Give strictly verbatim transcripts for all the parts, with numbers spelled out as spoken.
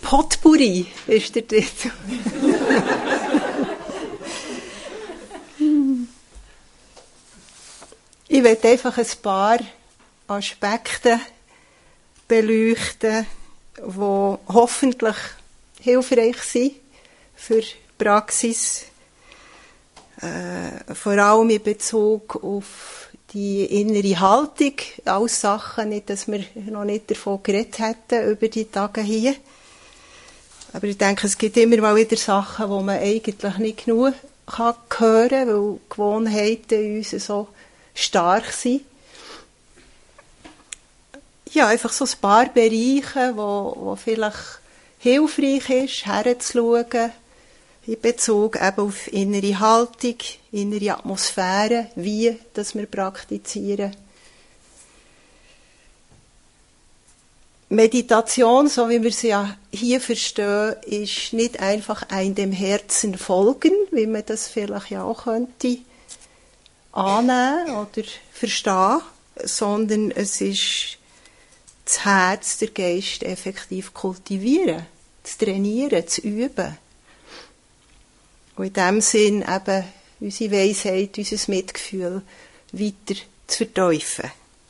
Potpourri ist der Titel. Ich werde einfach ein paar Aspekte beleuchten, die hoffentlich hilfreich sind für die Praxis, äh, vor allem in Bezug auf die innere Haltung, alles Sachen, nicht, dass wir noch nicht davon geredet hätten über die Tage hier. Aber ich denke, es gibt immer mal wieder Sachen, wo man eigentlich nicht genug kann hören kann, weil Gewohnheiten in uns so stark sind. Ja, einfach so ein paar Bereiche, wo, wo vielleicht hilfreich ist, herzuschauen, in Bezug eben auf innere Haltung, innere Atmosphäre, wie das wir praktizieren. Meditation, so wie wir sie ja hier verstehen, ist nicht einfach ein dem Herzen folgen, wie man das vielleicht ja auch könnte annehmen oder verstehen, sondern es ist das Herz, der Geist effektiv kultivieren, zu trainieren, zu üben. Und in diesem Sinn eben unsere Weisheit, unser Mitgefühl weiter zu vertiefen.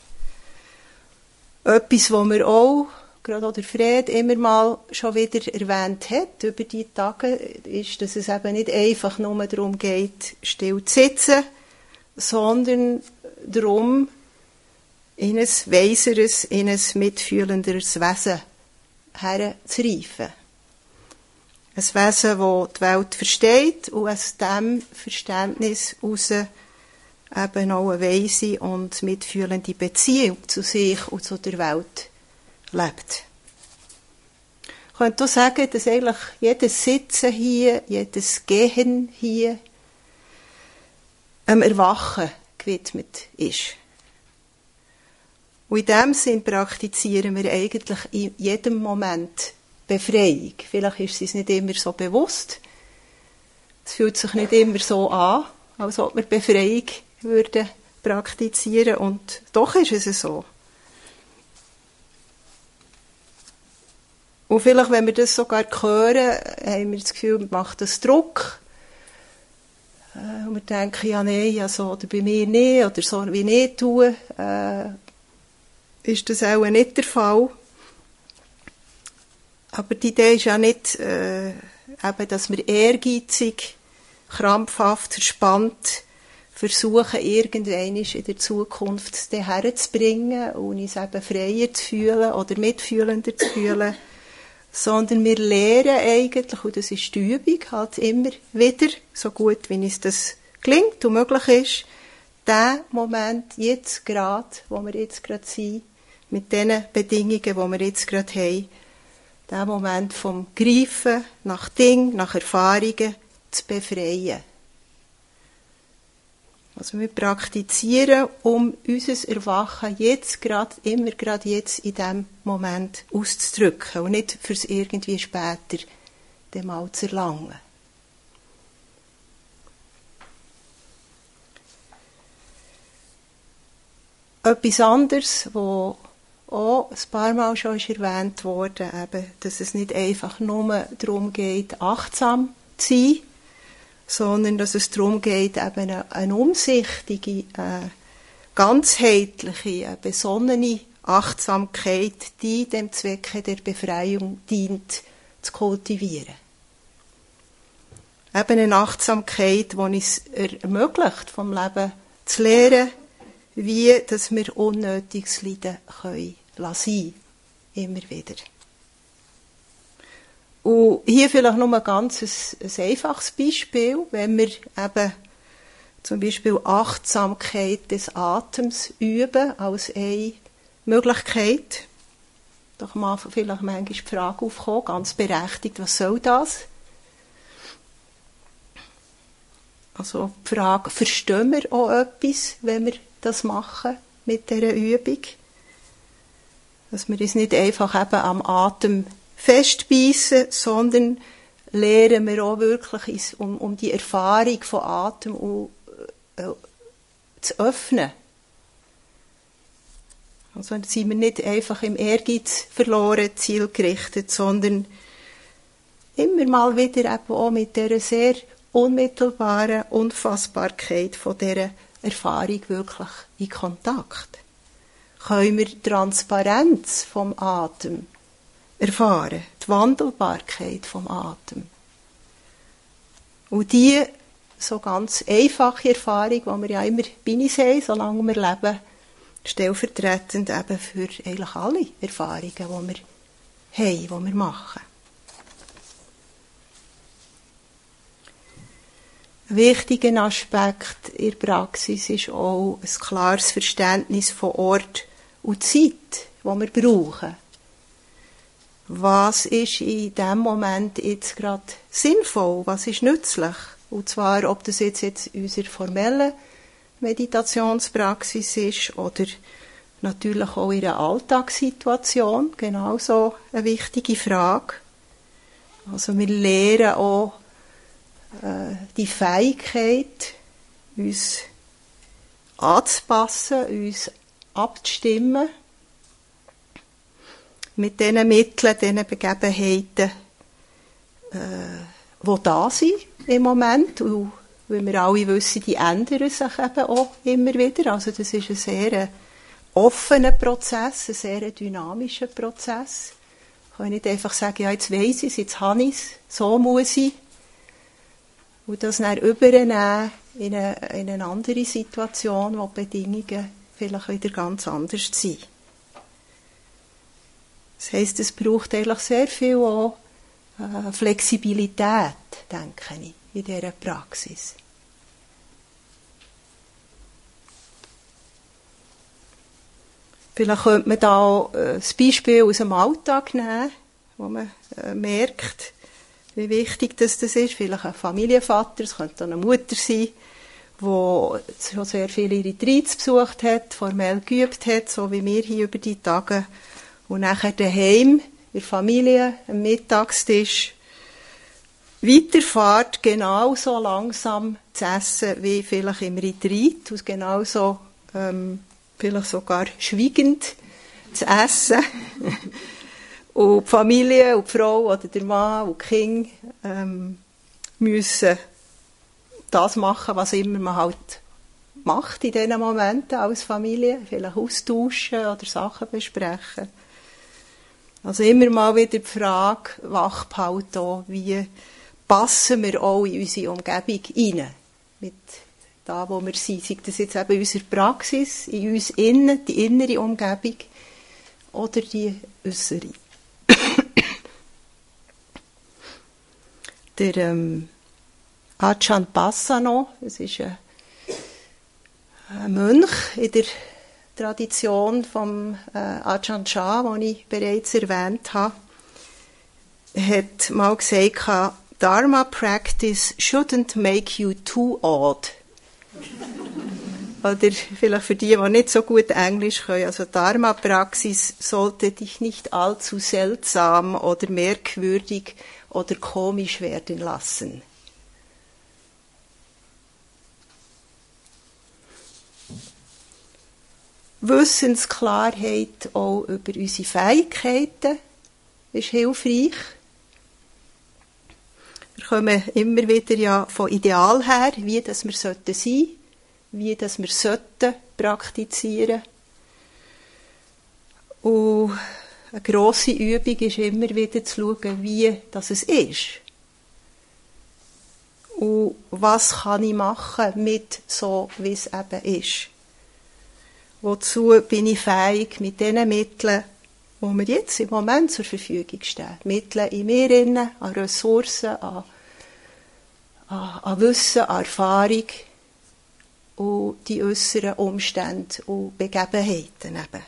Etwas, was wir auch, gerade auch der Fred, immer mal schon wieder erwähnt hat über die Tage, ist, dass es eben nicht einfach nur darum geht, still zu sitzen, sondern darum, in ein weiseres, in ein mitfühlenderes Wesen herzureifen. Ein Wesen, das die Welt versteht und aus diesem Verständnis heraus eben auch eine weise und mitfühlende Beziehung zu sich und zu der Welt lebt. Ich könnte auch sagen, dass eigentlich jedes Sitzen hier, jedes Gehen hier einem Erwachen gewidmet ist. Und in diesem Sinn praktizieren wir eigentlich in jedem Moment Befreiung. Vielleicht ist es nicht immer so bewusst. Es fühlt sich nicht immer so an, als ob wir Befreiung würden praktizieren. Und doch ist es so. Und vielleicht, wenn wir das sogar hören, haben wir das Gefühl, wir machen das Druck. Und wir denken, ja, nein, also, oder bei mir nicht, oder so wie ich tue, äh, ist das auch nicht der Fall. Aber die Idee ist ja nicht, äh, eben, dass wir ehrgeizig, krampfhaft, verspannt versuchen, irgendwann in der Zukunft herzubringen und uns eben freier zu fühlen oder mitfühlender zu fühlen. Sondern wir lernen eigentlich, und das ist die Übung, halt immer wieder, so gut wie uns das gelingt und möglich ist, den Moment jetzt gerade, wo wir jetzt gerade sind, mit den Bedingungen, die wir jetzt gerade haben, den Moment vom Greifen nach Dingen, nach Erfahrungen zu befreien. Also wir praktizieren, um unser Erwachen jetzt gerade, immer gerade jetzt in diesem Moment auszudrücken und nicht fürs irgendwie später dem mal zu erlangen. Etwas anderes, wo auch ein paar Mal schon ist erwähnt wurde, eben, dass es nicht einfach nur darum geht, achtsam zu sein, sondern dass es darum geht, eben eine, eine umsichtige, äh, ganzheitliche, eine besonnene Achtsamkeit, die dem Zwecke der Befreiung dient, zu kultivieren. Eben eine Achtsamkeit, die uns ermöglicht, vom Leben zu lernen, wie dass wir unnötiges Leiden können lassen, immer wieder. Und hier vielleicht nur ein ganz ein, ein einfaches Beispiel, wenn wir eben zum Beispiel Achtsamkeit des Atems üben als eine Möglichkeit. Da kann man vielleicht manchmal die Frage aufkommen, ganz berechtigt, was soll das? Also die Frage, verstehen wir auch etwas, wenn wir das machen mit dieser Übung? Dass wir uns nicht einfach eben am Atem festbeissen, sondern lernen wir auch wirklich, um, um die Erfahrung von Atem und, äh, zu öffnen. Also sind wir nicht einfach im Ehrgeiz verloren, zielgerichtet, sondern immer mal wieder eben auch mit dieser sehr unmittelbaren Unfassbarkeit von dieser Erfahrung wirklich in Kontakt. Können wir die Transparenz vom Atem erfahren, die Wandelbarkeit vom Atem. Und die so ganz einfache Erfahrung, die wir ja immer bei uns haben, solange wir leben, stellvertretend eben für eigentlich alle Erfahrungen, die wir haben, die wir machen. Ein wichtiger Aspekt in der Praxis ist auch ein klares Verständnis von Ort und Zeit, die wir brauchen. Was ist in diesem Moment jetzt gerade sinnvoll? Was ist nützlich? Und zwar, ob das jetzt, jetzt unsere formelle Meditationspraxis ist oder natürlich auch in einer Alltagssituation. Genauso eine wichtige Frage. Also wir lernen auch äh, die Fähigkeit, uns anzupassen, uns abzustimmen mit diesen Mitteln, diesen Begebenheiten, äh, die da sind im Moment. Und weil wir alle wissen, die ändern sich eben auch immer wieder. Also das ist ein sehr offener Prozess, ein sehr dynamischer Prozess. Ich kann nicht einfach sagen, ja, jetzt weiss ich es, jetzt habe ich es, so muss ich. Und das dann übernehmen in eine, in eine andere Situation, wo die Bedingungen vielleicht wieder ganz anders sind. Das heisst, es braucht eigentlich sehr viel auch äh, Flexibilität, denke ich, in dieser Praxis. Vielleicht könnte man da auch ein Beispiel aus dem Alltag nehmen, wo man äh, merkt, wie wichtig das, das ist. Vielleicht ein Familienvater, es könnte auch eine Mutter sein, die schon sehr viele Retreats besucht hat, formell geübt hat, so wie wir hier über die Tage. Und nachher daheim, in der Familie, am Mittagstisch, weiterfahrt, genauso langsam zu essen, wie vielleicht im Retreat, und genauso, ähm, vielleicht sogar schweigend zu essen. Und die Familie und die Frau oder der Mann und die Kinder ähm, müssen das machen, was immer man halt macht in diesen Momenten als Familie. Vielleicht austauschen oder Sachen besprechen. Also immer mal wieder die Frage wach behalten, wie passen wir auch in unsere Umgebung rein, mit da, wo wir sind. Sei das jetzt eben in unserer Praxis, in uns innen, die innere Umgebung, oder die äußere. Der ähm, Ajahn Passano, das ist ein, ein Mönch in der Tradition vom äh, Ajahn Chah, den ich bereits erwähnt habe, hat mal gesagt, Dharma practice shouldn't make you too odd. Oder vielleicht für die, die nicht so gut Englisch können, also Dharma-Praxis sollte dich nicht allzu seltsam oder merkwürdig oder komisch werden lassen. Wissensklarheit auch über unsere Fähigkeiten ist hilfreich. Wir kommen immer wieder ja von Ideal her, wie das wir sein sollten, wie das wir sollten praktizieren. Und eine grosse Übung ist immer wieder zu schauen, wie das es ist. Und was kann ich machen mit so, wie es eben ist. Wozu bin ich fähig mit den Mitteln, die mir jetzt im Moment zur Verfügung stehen. Mittel in mir innen, an Ressourcen, an, an, an Wissen, an Erfahrung und die äußeren Umstände und Begebenheiten eben.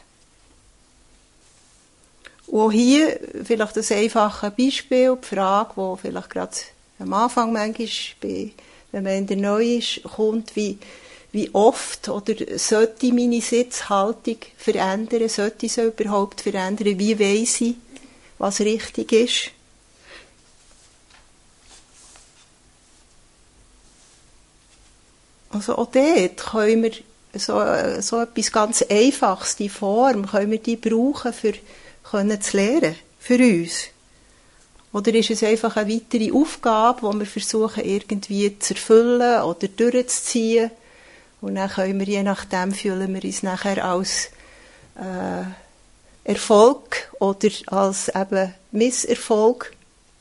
Und auch hier vielleicht das einfache Beispiel, die Frage, die vielleicht gerade am Anfang manchmal, bei, wenn man in der Neu ist, kommt, wie Wie oft oder sollte meine Sitzhaltung verändern, sollte ich sie überhaupt verändern, wie weiss ich, was richtig ist? Also auch dort können wir so, so etwas ganz Einfaches, die Form, können wir die brauchen, für können zu lernen, für uns. Oder ist es einfach eine weitere Aufgabe, die wir versuchen irgendwie zu erfüllen oder durchzuziehen? Und dann können wir, je nachdem, fühlen wir uns nachher als äh, Erfolg oder als eben Misserfolg.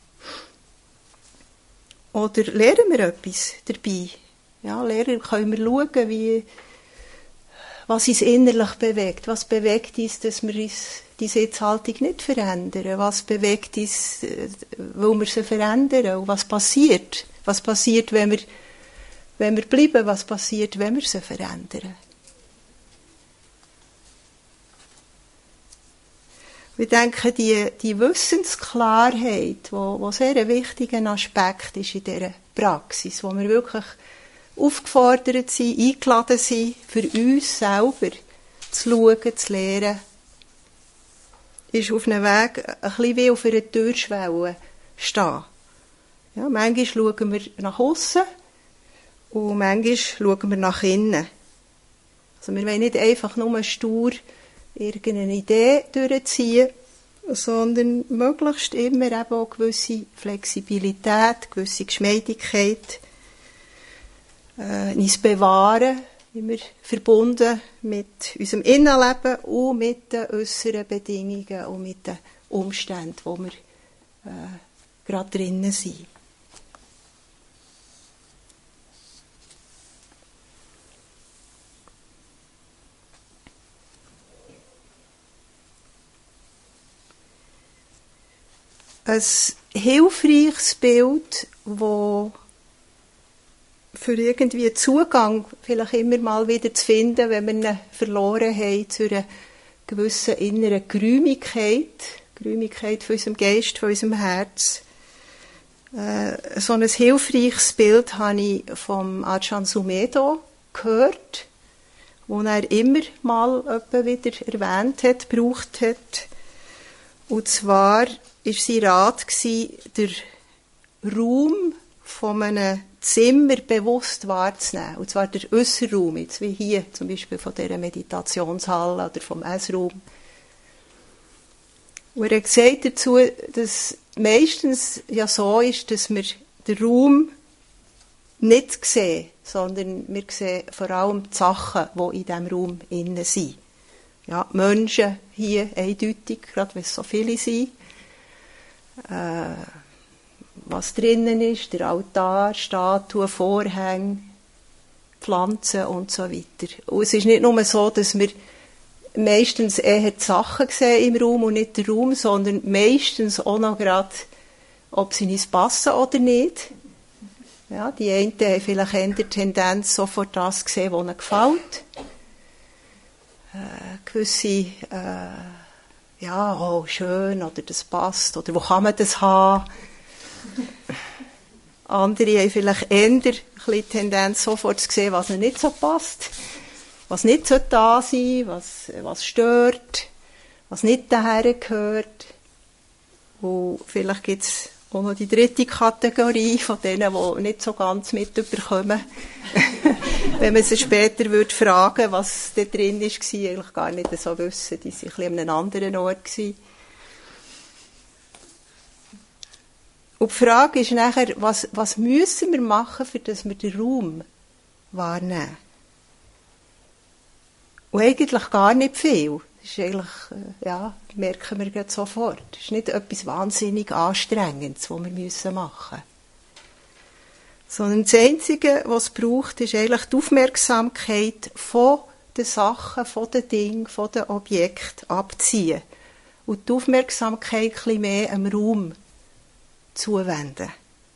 Oder lernen wir etwas dabei? Ja, lernen, können wir schauen, wie, was uns innerlich bewegt. Was bewegt uns, dass wir uns die Sitzhaltung nicht verändern? Was bewegt uns, weil wir sie verändern? Und was passiert? Was passiert, wenn wir, wenn wir bleiben? Was passiert, wenn wir sie verändern? Ich denke, die, die Wissensklarheit, wo, wo sehr ein wichtiger Aspekt ist in dieser Praxis, wo wir wirklich aufgefordert sind, eingeladen sind, für uns selber zu schauen, zu lernen, ist auf einem Weg ein bisschen wie auf einer Türschwelle stehen. Ja, manchmal schauen wir nach aussen und manchmal schauen wir nach innen. Also wir wollen nicht einfach nur stur irgendeine Idee durchziehen, sondern möglichst immer eben auch gewisse Flexibilität, gewisse Geschmeidigkeit äh, uns bewahren, immer verbunden mit unserem Innenleben und mit den äußeren Bedingungen und mit den Umständen, wo wir äh, gerade drinnen sind. Ein hilfreiches Bild, das für irgendwie Zugang vielleicht immer mal wieder zu finden, wenn wir ihn verloren haben, zu einer gewissen inneren Geräumigkeit, Geräumigkeit von unserem Geist, von unserem Herz. Äh, so ein hilfreiches Bild habe ich vom Ajahn Sumedho gehört, wo er immer mal etwa wieder erwähnt hat, gebraucht hat. Und zwar war sein Rat, den Raum von einem Zimmer bewusst wahrzunehmen. Und zwar der Äusserraum, jetzt wie hier zum Beispiel von dieser Meditationshalle oder vom Essraum. Und er hat gesagt dazu, dass meistens ja so ist, dass wir den Raum nicht sehen, sondern wir sehen vor allem die Sachen, die in diesem Raum innen sind. Ja, die Menschen hier eindeutig, gerade wenn es so viele sind. Äh, was drinnen ist, der Altar, Statuen, Vorhänge, Pflanzen und so weiter. Und es ist nicht nur so, dass wir meistens eher die Sachen sehen im Raum und nicht den Raum, sondern meistens auch noch gerade, ob sie uns passen oder nicht. Ja, die einen haben vielleicht eher die Tendenz, sofort das zu sehen, was ihnen gefällt. Äh, gewisse, äh, ja, oh, schön, oder das passt, oder wo kann man das haben? Andere haben vielleicht eher ein bisschen die Tendenz, sofort zu sehen, was ihnen nicht so passt, was nicht so da sein, was, was stört, was nicht daher gehört. Und vielleicht gibt es auch noch die dritte Kategorie von denen, die nicht so ganz mitbekommen. Wenn man sie später würde fragen, was da drin war, eigentlich gar nicht so wissen. Die waren ein bisschen an einem anderen Ort gewesen. Und die Frage ist nachher, was, was müssen wir machen, für dass wir den Raum wahrnehmen? Und eigentlich gar nicht viel. Das ist eigentlich, ja, merken wir gerade sofort. Das ist nicht etwas wahnsinnig Anstrengendes, was wir müssen machen müssen. Sondern das Einzige, was es braucht, ist eigentlich die Aufmerksamkeit von den Sachen, von den Dingen, von den Objekten abziehen. Und die Aufmerksamkeit ein bisschen mehr am Raum zuwenden.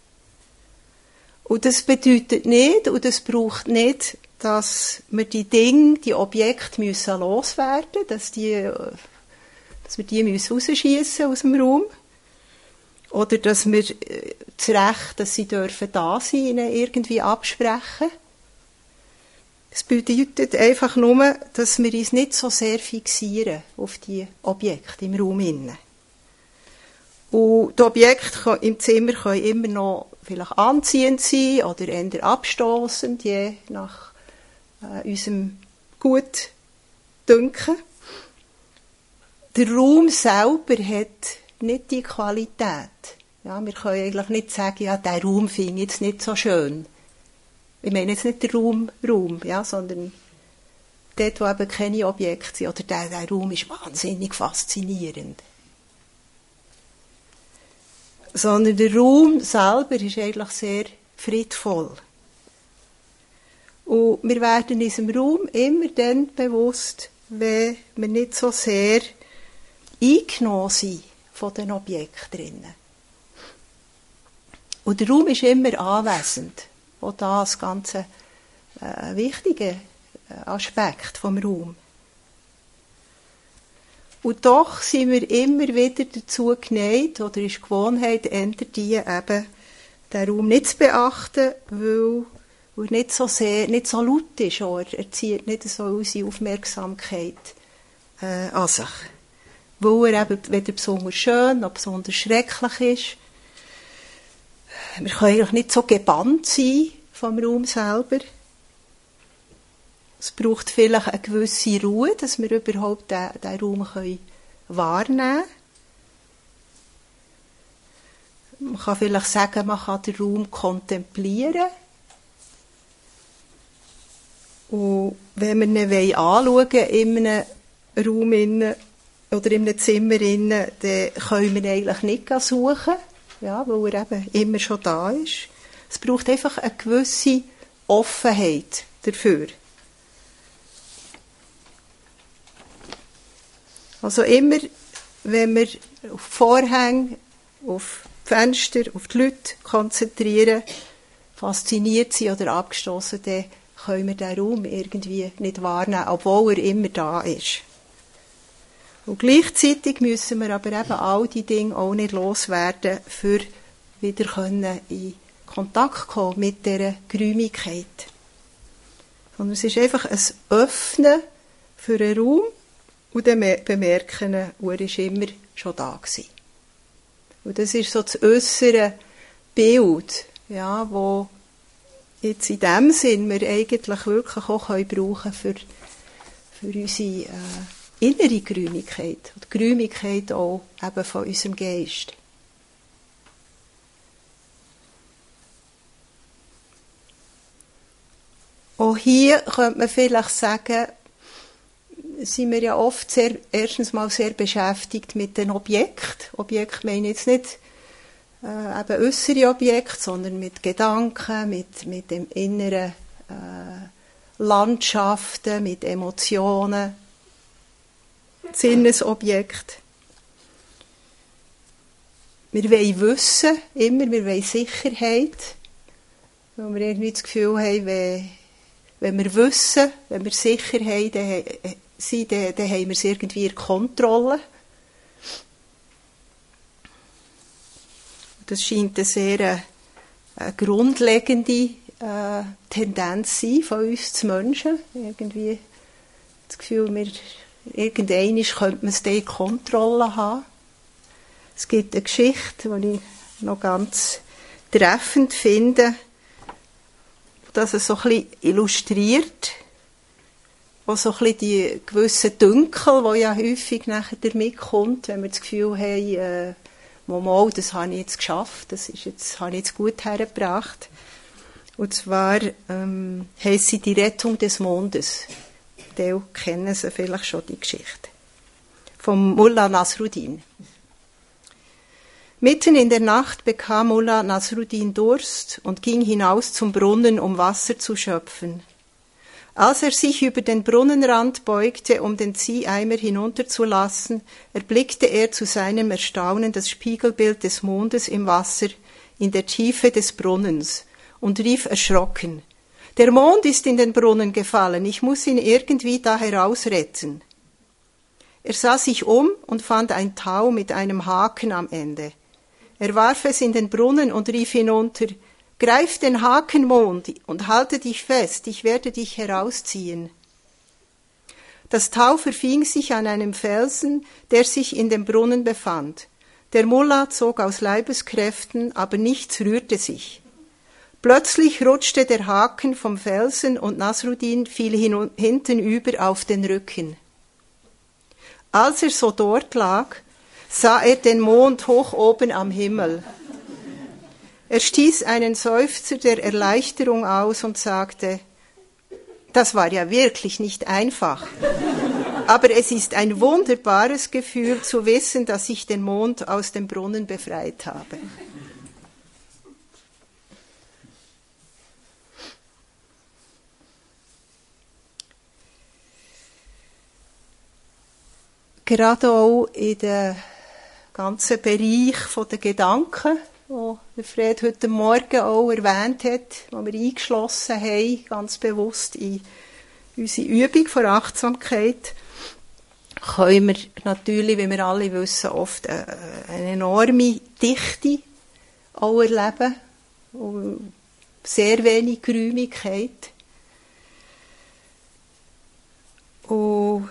Und das bedeutet nicht, und das braucht nicht, dass wir die Dinge, die Objekte müssen loswerden, dass die, dass wir die müssen rausschiessen aus dem Raum. Oder dass wir äh, das Recht, dass sie dürfen da sein, irgendwie absprechen. Es bedeutet einfach nur, dass wir uns nicht so sehr fixieren auf die Objekte im Raum innen. Und die Objekte im Zimmer können immer noch vielleicht anziehend sein oder eher abstossend, je nach äh, unserem Gutdünken. Der Raum selber hat nicht die Qualität, Ja, wir können eigentlich nicht sagen, ja, der Raum finde ich jetzt nicht so schön. Ich meine jetzt nicht den Raum, Raum, ja, sondern dort, wo eben keine Objekte sind. Oder der, der Raum ist wahnsinnig faszinierend. Sondern der Raum selber ist eigentlich sehr friedvoll. Und wir werden in diesem Raum immer dann bewusst, wenn wir nicht so sehr eingenommen sind von den Objekten drinnen. Und der Raum ist immer anwesend. Auch das ganz äh, wichtige Aspekt vom Raum. Und doch sind wir immer wieder dazu geneigt, oder ist Gewohnheit, eher die eben, den Raum nicht zu beachten, weil er nicht so sehr, nicht so laut ist, oder er zieht nicht so unsere Aufmerksamkeit äh, an sich. Weil er eben weder besonders schön noch besonders schrecklich ist. Wir können eigentlich nicht so gebannt sein vom Raum selber. Es braucht vielleicht eine gewisse Ruhe, dass wir überhaupt den, den Raum können wahrnehmen können. Man kann vielleicht sagen, man kann den Raum kontemplieren. Und wenn wir ihn anschauen in einem Raum innen, oder in einem Zimmer innen, dann können wir ihn eigentlich nicht suchen, ja, weil er eben immer schon da ist. Es braucht einfach eine gewisse Offenheit dafür. Also immer, wenn wir auf Vorhänge, auf die Fenster, auf die Leute konzentrieren, fasziniert sind oder abgestossen, dann können wir den Raum irgendwie nicht wahrnehmen, obwohl er immer da ist. Und gleichzeitig müssen wir aber eben all die Dinge auch nicht loswerden, für wieder können in Kontakt kommen mit dieser Geräumigkeit. Sondern es ist einfach ein Öffnen für einen Raum und dann bemerken, er war immer schon da gewesen. Und das ist so das äußere Bild, ja, wo jetzt in dem Sinn wir eigentlich wirklich auch können brauchen für, für unsere äh, innere Geräumigkeit, die Geräumigkeit auch eben von unserem Geist. Auch hier könnte man vielleicht sagen, sind wir ja oft sehr, erstens mal sehr beschäftigt mit den Objekten. Objekte meine ich jetzt nicht äh, eben äußere Objekte, sondern mit Gedanken, mit, mit dem inneren äh, Landschaften, mit Emotionen, Sinnesobjekt. Wir wollen wissen, immer, wir wollen Sicherheit, weil wir irgendwie das Gefühl haben, wenn, wenn wir wissen, wenn wir Sicherheit haben, sind, dann, dann haben wir es irgendwie in Kontrolle. Das scheint eine sehr eine grundlegende äh, Tendenz sein von uns zu Menschen. Irgendwie das Gefühl, wir irgendwann könnte man es in Kontrolle haben. Es gibt eine Geschichte, die ich noch ganz treffend finde, dass es so ein bisschen illustriert, wo so ein bisschen die gewissen Dünkel, die ja häufig nachher damit kommt, wenn wir das Gefühl haben, äh, mal, das habe ich jetzt geschafft, das ist jetzt, habe ich jetzt gut hergebracht. Und zwar ähm, heisst sie die Rettung des Mondes. Die kennen Sie vielleicht schon, die Geschichte. Vom Mullah Nasruddin. Mitten in der Nacht bekam Mullah Nasruddin Durst und ging hinaus zum Brunnen, um Wasser zu schöpfen. Als er sich über den Brunnenrand beugte, um den Zieheimer hinunterzulassen, erblickte er zu seinem Erstaunen das Spiegelbild des Mondes im Wasser in der Tiefe des Brunnens und rief erschrocken: »Der Mond ist in den Brunnen gefallen, ich muss ihn irgendwie da herausretten.« Er sah sich um und fand ein Tau mit einem Haken am Ende. Er warf es in den Brunnen und rief hinunter: »Greif den Haken, Mond, und halte dich fest, ich werde dich herausziehen.« Das Tau verfing sich an einem Felsen, der sich in dem Brunnen befand. Der Mullah zog aus Leibeskräften, aber nichts rührte sich. Plötzlich rutschte der Haken vom Felsen und Nasruddin fiel hin- hintenüber auf den Rücken. Als er so dort lag, sah er den Mond hoch oben am Himmel. Er stieß einen Seufzer der Erleichterung aus und sagte, das war ja wirklich nicht einfach. Aber es ist ein wunderbares Gefühl zu wissen, dass ich den Mond aus dem Brunnen befreit habe. Gerade auch in dem ganzen Bereich der Gedanken, wo Fred heute Morgen auch erwähnt hat, wo wir eingeschlossen haben, ganz bewusst in unsere Übung von Achtsamkeit, können wir natürlich, wie wir alle wissen, oft eine enorme Dichte auch erleben und sehr wenig Geräumigkeit. Und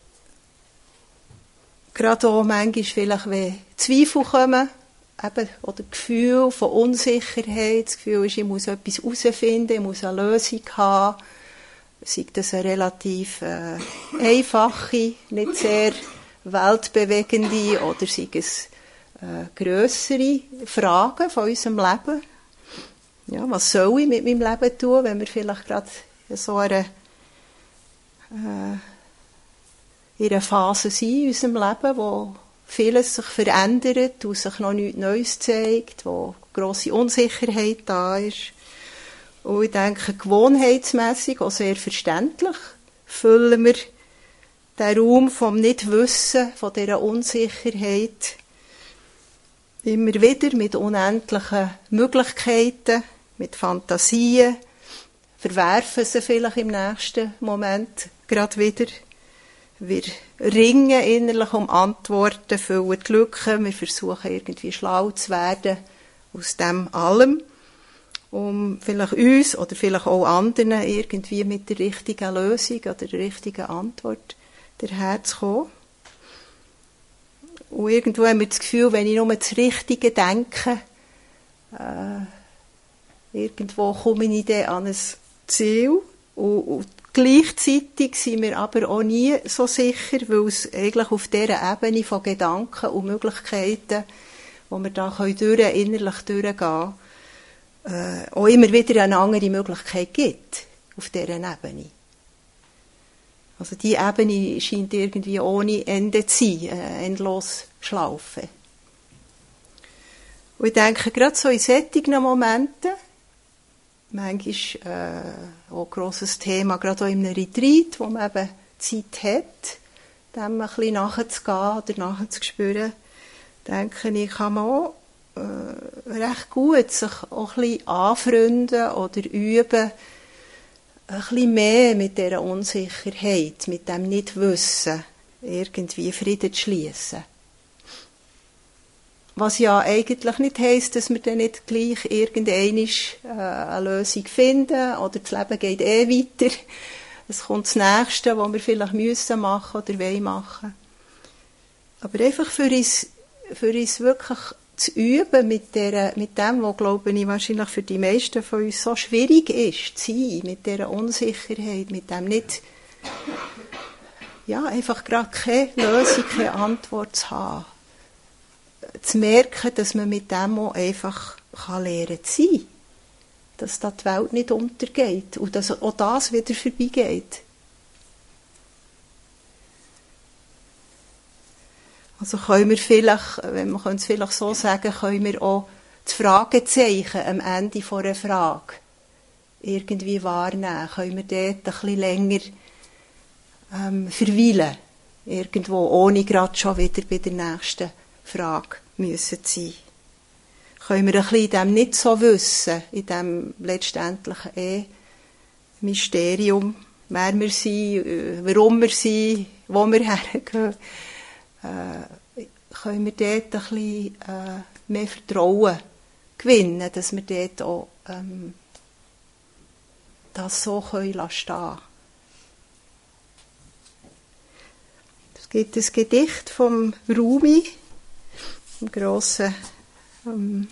gerade auch manchmal vielleicht, wenn Zweifel kommen, eben, oder Gefühl von Unsicherheit, das Gefühl ist, ich muss etwas herausfinden, ich muss eine Lösung haben, sei das eine relativ äh, einfache, nicht sehr weltbewegende oder sei es äh, grössere Fragen von unserem Leben. Ja, was soll ich mit meinem Leben tun, wenn wir vielleicht gerade in so einer äh, in einer Phase sind in unserem Leben, wo vieles sich verändert, wo sich noch nichts Neues zeigt, wo grosse Unsicherheit da ist. Und ich denke, gewohnheitsmässig, auch sehr verständlich, füllen wir den Raum vom Nichtwissen, von dieser Unsicherheit immer wieder mit unendlichen Möglichkeiten, mit Fantasien, verwerfen sie vielleicht im nächsten Moment gerade wieder. Wir ringen innerlich um Antworten, füllen die Lücken, wir versuchen irgendwie schlau zu werden aus dem allem, um vielleicht uns oder vielleicht auch anderen irgendwie mit der richtigen Lösung oder der richtigen Antwort daherzukommen. Und irgendwo haben wir das Gefühl, wenn ich nur das Richtige denke, äh, irgendwo komme ich dann an ein Ziel und, und gleichzeitig sind wir aber auch nie so sicher, weil es eigentlich auf dieser Ebene von Gedanken und Möglichkeiten, wo wir da durch, innerlich durchgehen können, äh, auch immer wieder eine andere Möglichkeit gibt auf dieser Ebene. Also die Ebene scheint irgendwie ohne Ende zu sein, äh, endlos Schlaufe. Und ich denke, gerade so in solchen Momenten, manchmal äh, auch ein grosses Thema, gerade auch in einem Retreat, wo man eben Zeit hat, dem ein bisschen nachzugehen oder nachzuspüren, denke ich, kann man auch äh, recht gut sich auch ein bisschen anfreunden oder üben, ein bisschen mehr mit dieser Unsicherheit, mit dem Nichtwissen irgendwie Frieden zu schliessen. Was ja eigentlich nicht heisst, dass wir dann nicht gleich irgendeinmal äh, eine Lösung finden oder das Leben geht eh weiter. Es kommt das Nächste, was wir vielleicht müssen machen oder wollen machen. Aber einfach für uns, für uns wirklich zu üben mit, der, mit dem, was, glaube ich, wahrscheinlich für die meisten von uns so schwierig ist, zu sein, mit dieser Unsicherheit, mit dem nicht, ja, einfach gerade keine Lösung, keine Antwort zu haben. Zu merken, dass man mit dem auch einfach lernen kann zu sein. Dass da die Welt nicht untergeht und dass auch das wieder vorbeigeht. Also können wir vielleicht, wenn man es vielleicht so sagen, können wir auch das Fragezeichen am Ende von einer Frage irgendwie wahrnehmen. Können wir dort ein bisschen länger ähm, verweilen. Irgendwo, ohne gerade schon wieder bei der nächsten Frage müssen sein. Können wir ein bisschen in dem nicht so wissen, in dem letztendlichen eh Mysterium, wer wir sind, warum wir sind, wo wir hergehen, äh, können wir dort ein bisschen äh, mehr Vertrauen gewinnen, dass wir dort auch ähm, das so können lassen stehen. Es gibt ein Gedicht vom Rumi, einem grossen ähm,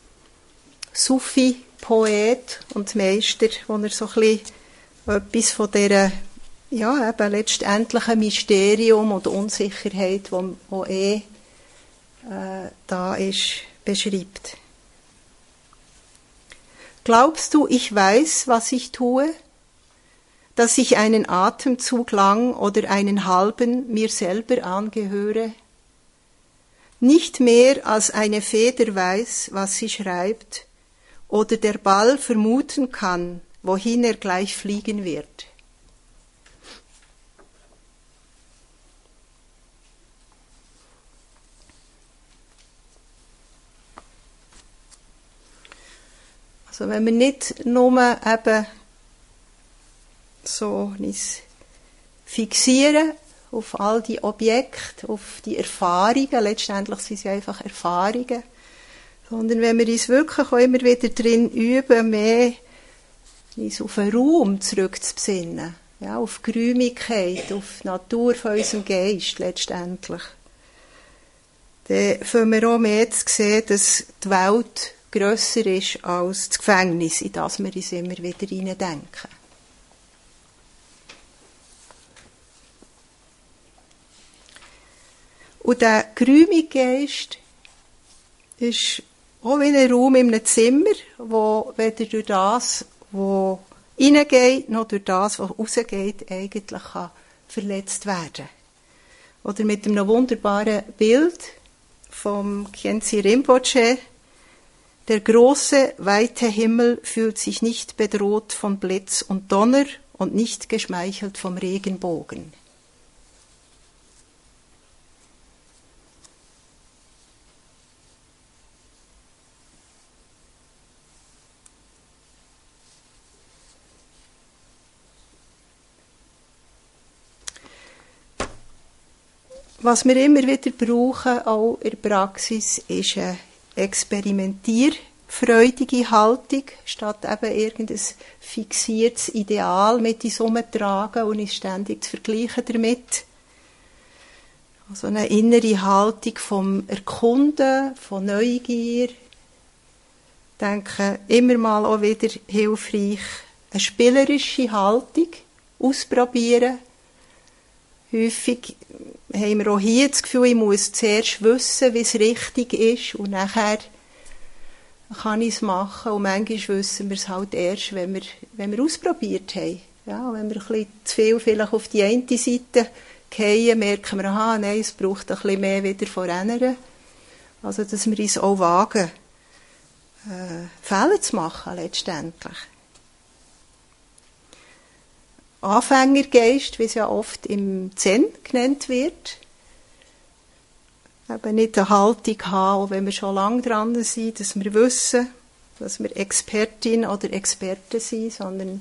Sufi-Poet und Meister, wo er so ein bisschen etwas von dieser, ja, eben letztendlichen Mysterium oder Unsicherheit, wo, wo eh äh, da ist, beschreibt. Glaubst du, ich weiß, was ich tue? Dass ich einen Atemzug lang oder einen halben mir selber angehöre? Nicht mehr als eine Feder weiß, was sie schreibt, oder der Ball vermuten kann, wohin er gleich fliegen wird. Also wenn wir nicht nur eben so uns fixieren auf all die Objekte, auf die Erfahrungen, letztendlich sind es ja einfach Erfahrungen, sondern wenn wir uns wirklich auch immer wieder drin üben, mehr uns auf den Raum zurückzubesinnen, ja, auf die Geräumigkeit, auf die Natur von unserem Geist letztendlich, dann fangen wir auch mehr zu sehen, dass die Welt grösser ist als das Gefängnis, in das wir uns immer wieder hineindenken. Und der geräumige Geist ist auch wie ein Raum in einem Zimmer, wo weder durch das, was reingeht, noch durch das, was rausgeht, eigentlich kann verletzt werden. Oder mit einem wunderbaren Bild vom Khyentse Rinpoche: Der große, weite Himmel fühlt sich nicht bedroht von Blitz und Donner und nicht geschmeichelt vom Regenbogen. Was wir immer wieder brauchen, auch in der Praxis, ist eine experimentierfreudige Haltung, statt eben irgendein fixiertes Ideal mit uns herumzutragen und uns ständig zu vergleichen damit. Also eine innere Haltung vom Erkunden, von Neugier. Ich denke, immer mal auch wieder hilfreich, eine spielerische Haltung ausprobieren. Häufig haben wir auch hier das Gefühl, ich muss zuerst wissen, wie es richtig ist, und nachher kann ich es machen. Und manchmal wissen wir es halt erst, wenn wir, wenn wir ausprobiert haben. Ja, wenn wir ein bisschen zu viel vielleicht auf die eine Seite fallen, merken wir, aha, nein, es braucht ein bisschen mehr wieder von einer. Also, dass wir uns auch wagen, äh, Fehler zu machen, letztendlich. Anfängergeist, wie es ja oft im Zen genannt wird. Eben nicht eine Haltung haben, auch wenn wir schon lange dran sind, dass wir wissen, dass wir Expertin oder Experte sind, sondern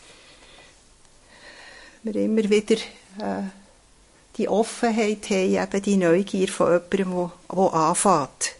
wir immer wieder äh, die Offenheit haben, eben die Neugier von jemandem, der, der anfängt.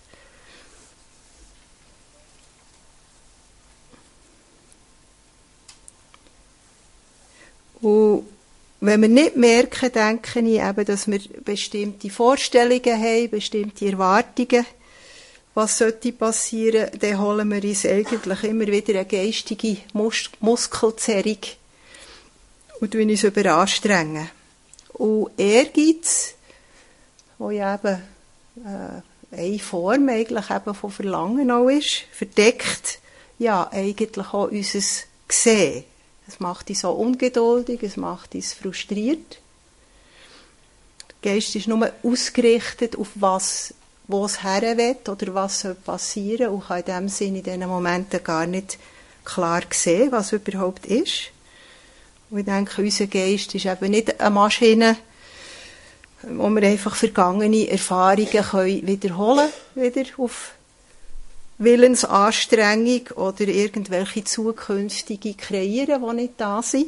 Und wenn wir nicht merken, denke ich eben, dass wir bestimmte Vorstellungen haben, bestimmte Erwartungen, was sollte passieren, dann holen wir uns eigentlich immer wieder eine geistige Mus- Muskelzerrung und tun uns überanstrengen. Und Ehrgeiz, wo ja eben äh, eine Form eigentlich eben von Verlangen auch ist, verdeckt ja eigentlich auch unser Gesehen. Es macht dich so ungeduldig, es macht dich frustriert. Der Geist ist nur ausgerichtet auf was, wo es her will oder was soll passieren, und kann in dem Sinne in diesen Momenten gar nicht klar sehen, was überhaupt ist. Und ich denke, unser Geist ist eben nicht eine Maschine, wo wir einfach vergangene Erfahrungen können wiederholen können, wieder auf Willensanstrengung oder irgendwelche zukünftige kreieren, die nicht da sind.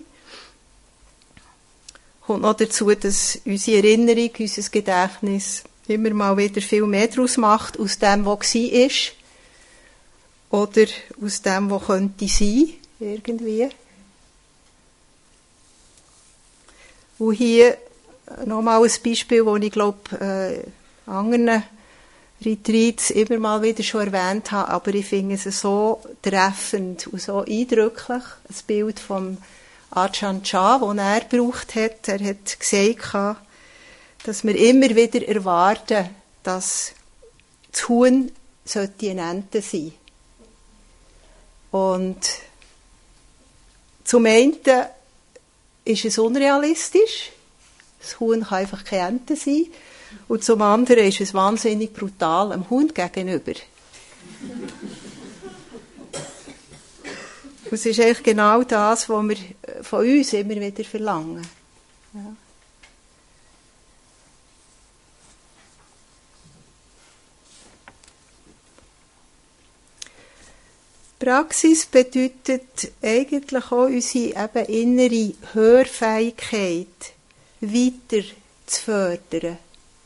Kommt noch dazu, dass unsere Erinnerung, unser Gedächtnis immer mal wieder viel mehr daraus macht, aus dem, was war, oder aus dem, was könnte sein, irgendwie. Und hier nochmal ein Beispiel, das ich glaube, äh, anderen Retreats immer mal wieder schon erwähnt habe, aber ich finde es so treffend und so eindrücklich, das Bild vom Ajahn Chah, das er gebraucht hat. Er hat gesagt, dass wir immer wieder erwarten, dass das Huhn sollte eine Ente sein. Und zum einen ist es unrealistisch. Das Huhn kann einfach keine Ente sein. Und zum anderen ist es wahnsinnig brutal dem Hund gegenüber. Und es ist eigentlich genau das, was wir von uns immer wieder verlangen. Ja. Praxis bedeutet eigentlich auch unsere eben innere Hörfähigkeit weiter zu fördern.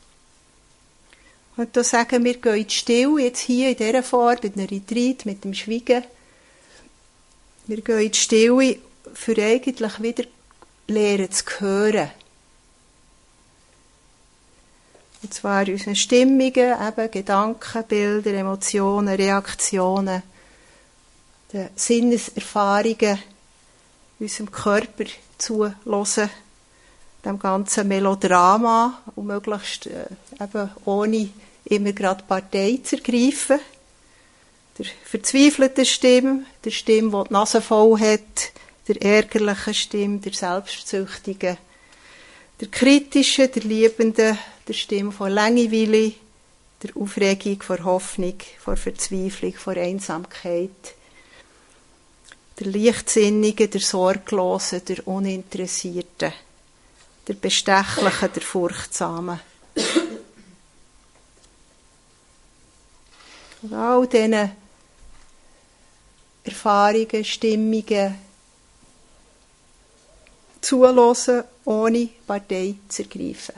Und da sagen wir, gehen in die Stille, jetzt hier in dieser Form, mit einem Retreat, mit dem Schweigen. Wir gehen in die Stille, für eigentlich wieder lernen zu hören. Und zwar unsere Stimmungen, eben Gedanken, Bilder, Emotionen, Reaktionen, die Sinneserfahrungen, unserem Körper zuhören, dem ganzen Melodrama und möglichst äh, eben ohne immer gerade Partei zu ergreifen. Der verzweifelten Stimme, der Stimme, die die Nase voll hat, der ärgerlichen Stimme, der selbstsüchtigen, der kritischen, der liebenden, der Stimme von Langeweile, der Aufregung, vor Hoffnung, vor Verzweiflung, vor Einsamkeit, der Leichtsinnigen, der Sorglosen, der Uninteressierten, der Bestechlichen, der Furchtsamen. Und all diesen Erfahrungen, Stimmungen zuhören, ohne Partei zu ergreifen.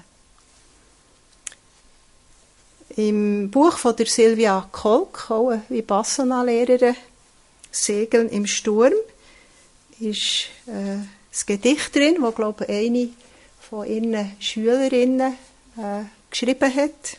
Im Buch von der Sylvia Kolk, auch eine Vipassana-Lehrerin, Segeln im Sturm, ist äh, das Gedicht drin, das, glaube ich, eine von ihren Schülerinnen äh, geschrieben hat.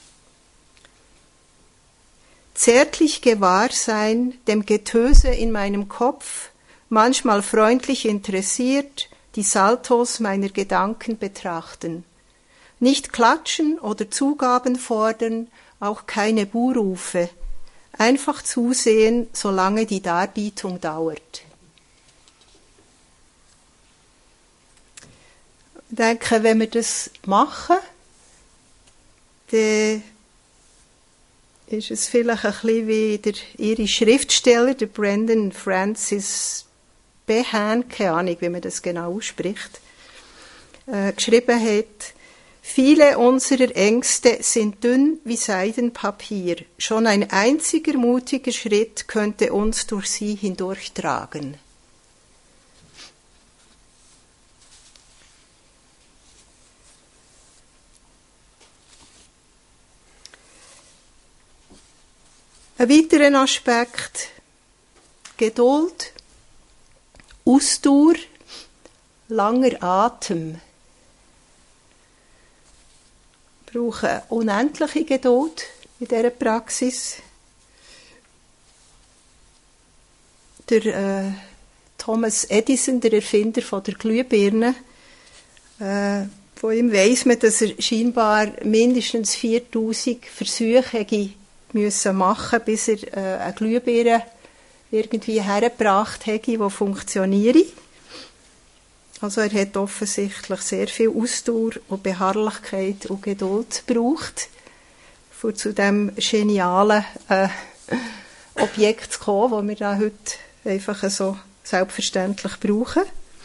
Zärtlich gewahr sein, dem Getöse in meinem Kopf, manchmal freundlich interessiert, die Saltos meiner Gedanken betrachten. Nicht klatschen oder Zugaben fordern, auch keine Buhrufe. Einfach zusehen, solange die Darbietung dauert. Ich denke, wenn wir das machen, dann ist es vielleicht ein bisschen wie der, ihre Schriftsteller, der Brandon Francis Behan, keine Ahnung, wie man das genau ausspricht, äh, geschrieben hat: Viele unserer Ängste sind dünn wie Seidenpapier. Schon ein einziger mutiger Schritt könnte uns durch sie hindurchtragen. Ein weiterer Aspekt: Geduld, Ausdauer, langer Atem. Wir brauchen unendliche Geduld in dieser Praxis. Der äh, Thomas Edison, der Erfinder von der Glühbirne, äh, von ihm weiss man, dass er scheinbar mindestens viertausend Versuche hätte müssen machen, bis er äh, eine Glühbirne irgendwie hergebracht hätte, die funktioniere. Also er hat offensichtlich sehr viel Ausdauer und Beharrlichkeit und Geduld gebraucht, um zu dem genialen äh, Objekt zu kommen, das wir da heute einfach so selbstverständlich brauchen.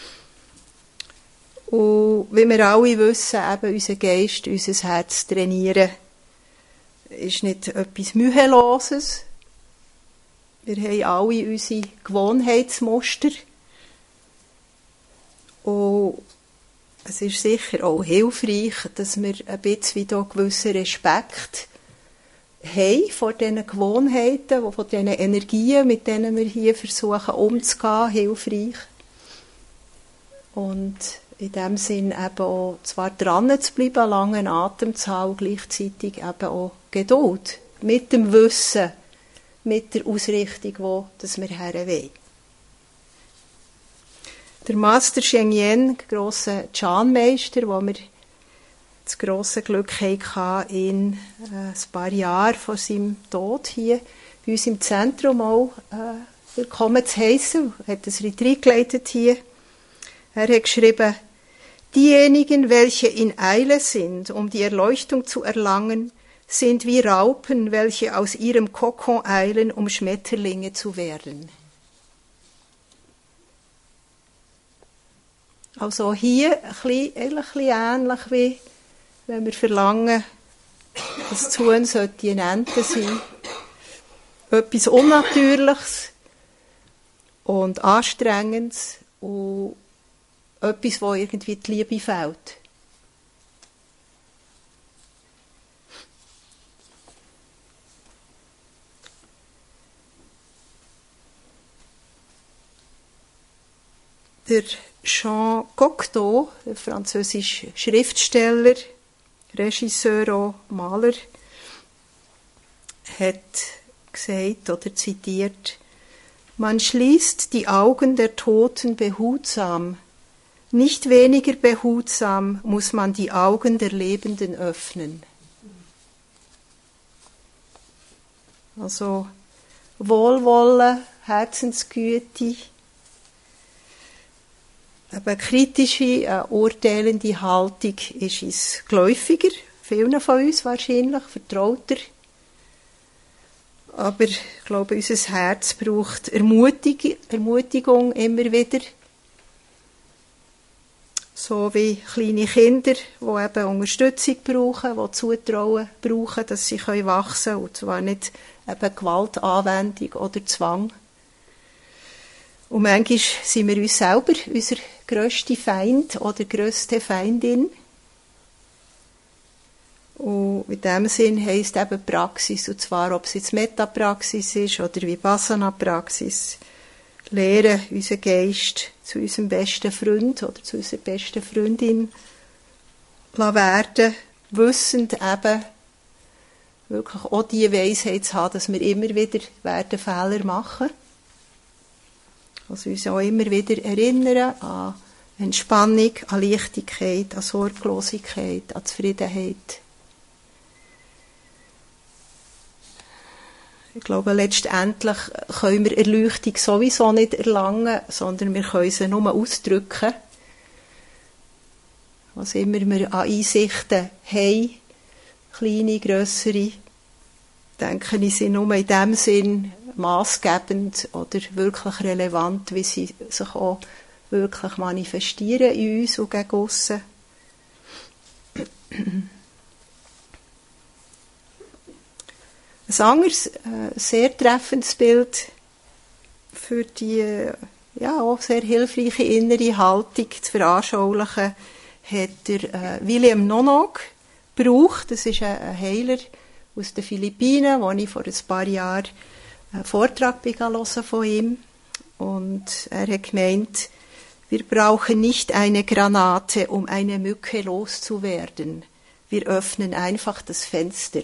Und wie wir alle wissen, eben unser Geist, unser Herz trainieren, ist nicht etwas Müheloses. Wir haben alle unsere Gewohnheitsmuster. Und es ist sicher auch hilfreich, dass wir ein bisschen wieder gewissen Respekt haben vor diesen Gewohnheiten, vor diesen Energien, mit denen wir hier versuchen umzugehen, hilfreich. Und in dem Sinn eben auch zwar dran zu bleiben, langen Atem zu haben, gleichzeitig eben auch Geduld. Mit dem Wissen, mit der Ausrichtung, wo das wir herwollen. Der Master Sheng Yen, grosser Chan-Meister, wo wir das grosse Glück hatten, ihn äh, ein paar Jahre vor seinem Tod hier bei uns im Zentrum auch äh, willkommen zu heissen. Er hat ein Retreat geleitet hier. Er hat geschrieben, diejenigen, welche in Eile sind, um die Erleuchtung zu erlangen, sind wie Raupen, welche aus ihrem Kokon eilen, um Schmetterlinge zu werden. Also hier ein bisschen, ein bisschen ähnlich wie wenn wir verlangen, das Tun sollte eine Ente sein. Etwas Unnatürliches und Anstrengendes und etwas, wo irgendwie die Liebe fehlt. Der Jean Cocteau, der französische Schriftsteller, Regisseur und Maler, hat gesagt oder zitiert, man schließt die Augen der Toten behutsam. Nicht weniger behutsam muss man die Augen der Lebenden öffnen. Also Wohlwollen, Herzensgüte, eine kritische, eine urteilende Haltung ist uns geläufiger, vielen von uns wahrscheinlich, vertrauter. Aber ich glaube, unser Herz braucht Ermutigung, Ermutigung immer wieder. So wie kleine Kinder, die eben Unterstützung brauchen, die Zutrauen brauchen, dass sie wachsen können. Und zwar nicht eben Gewaltanwendung oder Zwang. Und manchmal sind wir uns selber unser grösster Feind oder grösste Feindin. Und in diesem Sinn heisst eben Praxis, und zwar, ob es jetzt Metapraxis ist oder Vipassana-Praxis, lehren, unseren Geist zu unserem besten Freund oder zu unserer besten Freundin werden, wissend eben wirklich auch die Weisheit zu haben, dass wir immer wieder werden Fehler machen. Also uns auch immer wieder erinnern an Entspannung, an Leichtigkeit, an Sorglosigkeit, an Zufriedenheit. Ich glaube, letztendlich können wir Erleuchtung sowieso nicht erlangen, sondern wir können sie nur ausdrücken. Was immer wir an Einsichten haben, kleine, grössere, denke ich, sind nur in dem Sinn maßgebend oder wirklich relevant, wie sie sich auch wirklich manifestieren in uns und gegen aussen. Ein anderes, äh, sehr treffendes Bild für die äh, ja, auch sehr hilfreiche innere Haltung zu veranschaulichen, hat der äh, William Nonok gebraucht. Das ist ein, ein Heiler aus den Philippinen, wo ich vor ein paar Jahren einen Vortrag hören von ihm. Und er hat gemeint, wir brauchen nicht eine Granate, um eine Mücke loszuwerden. Wir öffnen einfach das Fenster.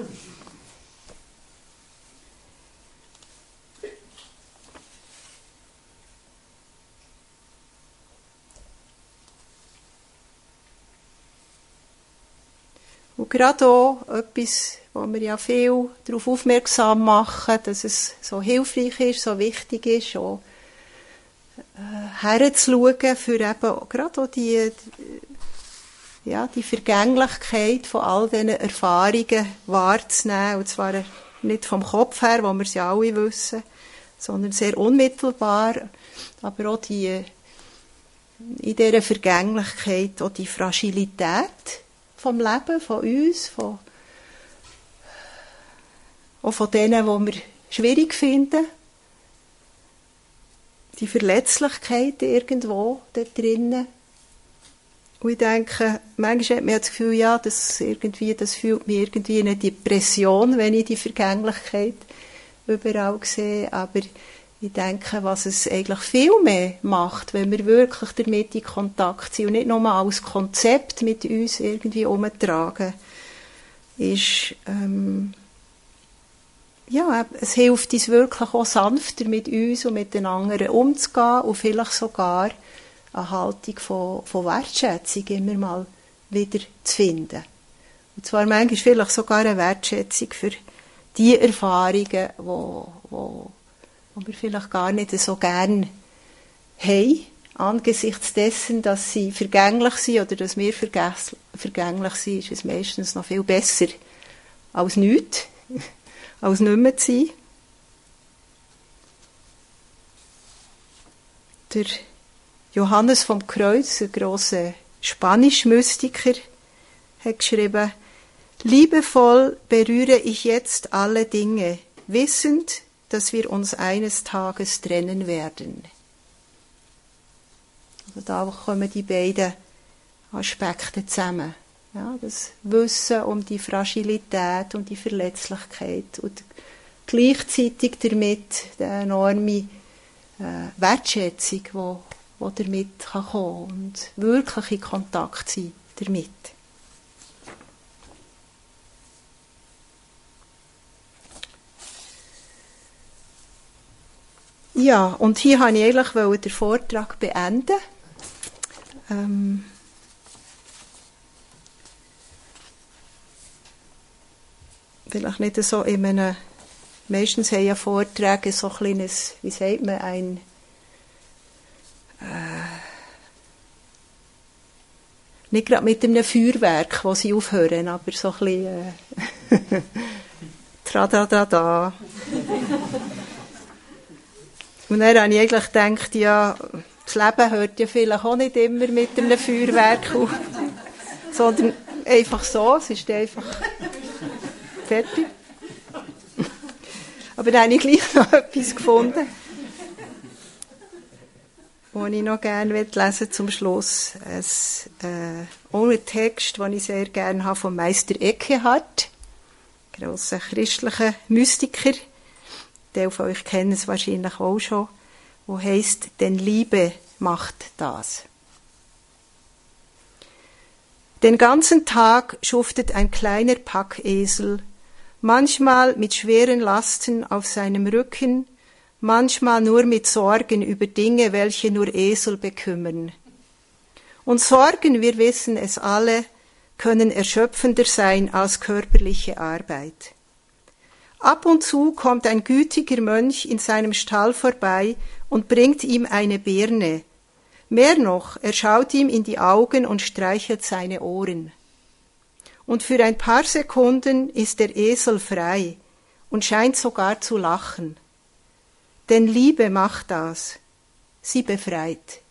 Und gerade auch etwas, wo wir ja viel darauf aufmerksam machen, dass es so hilfreich ist, so wichtig ist, auch äh, herzuschauen, für eben gerade auch die, ja, die Vergänglichkeit von all diesen Erfahrungen wahrzunehmen. Und zwar nicht vom Kopf her, wo wir es ja alle wissen, sondern sehr unmittelbar, aber auch die, in dieser Vergänglichkeit auch die Fragilität vom Leben, von uns, von, auch von denen, die wir schwierig finden. Die Verletzlichkeit irgendwo da drinnen. Und ich denke, manchmal hat man das Gefühl, ja, das, irgendwie, das fühlt mich irgendwie eine Depression, wenn ich die Vergänglichkeit überall sehe. Aber ich denke, was es eigentlich viel mehr macht, wenn wir wirklich damit in Kontakt sind und nicht nur als Konzept mit uns irgendwie umtragen, ist, ähm, ja, es hilft uns wirklich auch sanfter mit uns und mit den anderen umzugehen und vielleicht sogar eine Haltung von, von Wertschätzung immer mal wieder zu finden. Und zwar manchmal vielleicht sogar eine Wertschätzung für die Erfahrungen, die, die die wir vielleicht gar nicht so gern haben, angesichts dessen, dass sie vergänglich sind oder dass wir vergänglich sind, ist es meistens noch viel besser als nichts, als nicht mehr zu sein. Der Johannes vom Kreuz, ein grosser Spanisch-Mystiker, hat geschrieben: Liebevoll berühre ich jetzt alle Dinge, wissend, dass wir uns eines Tages trennen werden. Also da kommen die beiden Aspekte zusammen. Ja, das Wissen um die Fragilität und die Verletzlichkeit und gleichzeitig damit die enorme äh, Wertschätzung, die, die damit kann kommen und wirklich in Kontakt sein damit. Ja, und hier wollte ich eigentlich den Vortrag beenden. Ähm vielleicht nicht so in einem, meistens haben ja Vorträge so ein kleines, wie sagt man, ein äh, nicht gerade mit einem Feuerwerk, wo sie aufhören, aber so ein bisschen äh, tra-da-da-da. Und dann habe ich eigentlich gedacht, ja, das Leben hört ja vielleicht auch nicht immer mit einem Feuerwerk auf, sondern einfach so, es ist einfach fertig. Aber dann habe ich gleich noch etwas gefunden, was ich noch gerne lesen zum Schluss. Es, äh, auch ein Text, den ich sehr gerne habe, von Meister Eckhart, grosser christlicher Mystiker. Viele von euch kennen es wahrscheinlich auch schon, wo heisst, denn Liebe macht das. Den ganzen Tag schuftet ein kleiner Packesel, manchmal mit schweren Lasten auf seinem Rücken, manchmal nur mit Sorgen über Dinge, welche nur Esel bekümmern. Und Sorgen, wir wissen es alle, können erschöpfender sein als körperliche Arbeit. Ab und zu kommt ein gütiger Mönch in seinem Stall vorbei und bringt ihm eine Birne. Mehr noch, er schaut ihm in die Augen und streichelt seine Ohren. Und für ein paar Sekunden ist der Esel frei und scheint sogar zu lachen. Denn Liebe macht das. Sie befreit.